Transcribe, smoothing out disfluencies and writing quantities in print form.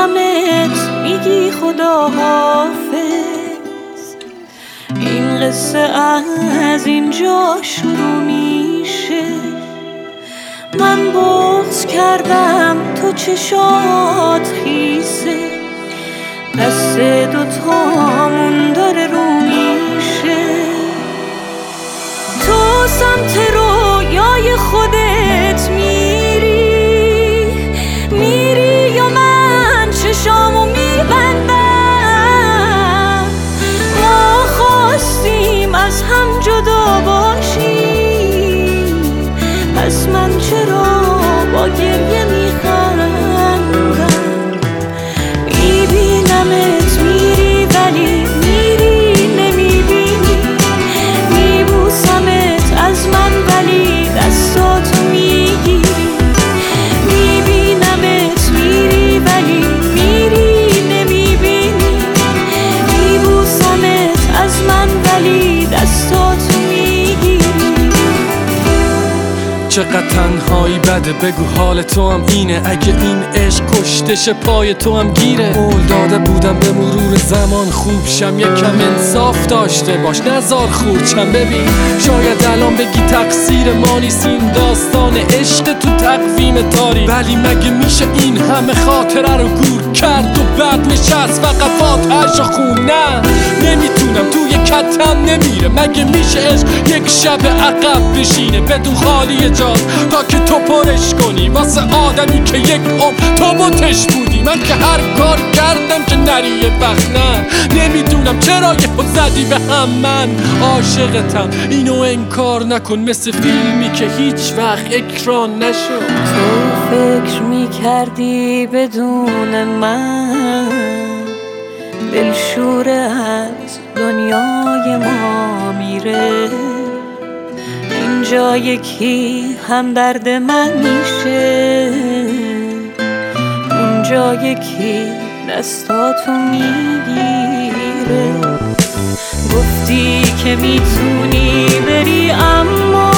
میبوسمت میگی خدا حافظ. این قصه از اینجا شروع میشه. من بغض کردم تو چشات خیسه، دست دوتامون داره رو میشه. تو سمت رویای خودت میری یا من چشامو میبندم. ما خواستیم از هم جدا باشیم، پس من چرا با گریه میخندم؟ میبینمت میری ولی میری نمیبینی، میبوسمت از من ولی دستاتو میگیری. میبینمت میری ولی میری نمیبینی، میبوسمت از من ولی دستاتو میگیری. چقدر تنهایی بده، بگو حال تو هم اینه. اگه این عشق کشتش پای تو هم گیره. قول داده بودم به مرور زمان خوب شم، یکم انصاف داشته باش نزار خورچم. ببین شاید الان بگی تقصیر ما نیست این داستان عشق تو تقویم تاریخ، ولی مگه میشه این همه خاطره رو گور کرد و بعد نشست فقط فاتحه‌شو خون؟ نه نمیتونم، توی کتم نمیره. مگه میشه عشق یک شب عقب بشینه بدون خالی جا تا که تو پرش کنی واسه آدمی که یک عمر تو بتش بودی؟ من که هر کار کردم که نری یه وقت. نه نمیدونم چرا یه خود زدی به هم. من عاشقتم، اینو انکار نکن، مثل فیلمی که هیچ وقت اکران نشد. تو فکر میکردی بدون من دلشور از دنیای ما میره. اینجا یکی هم درد من میشه، اونجا یکی دستاتو میگیره. گفتی که میتونی بری اما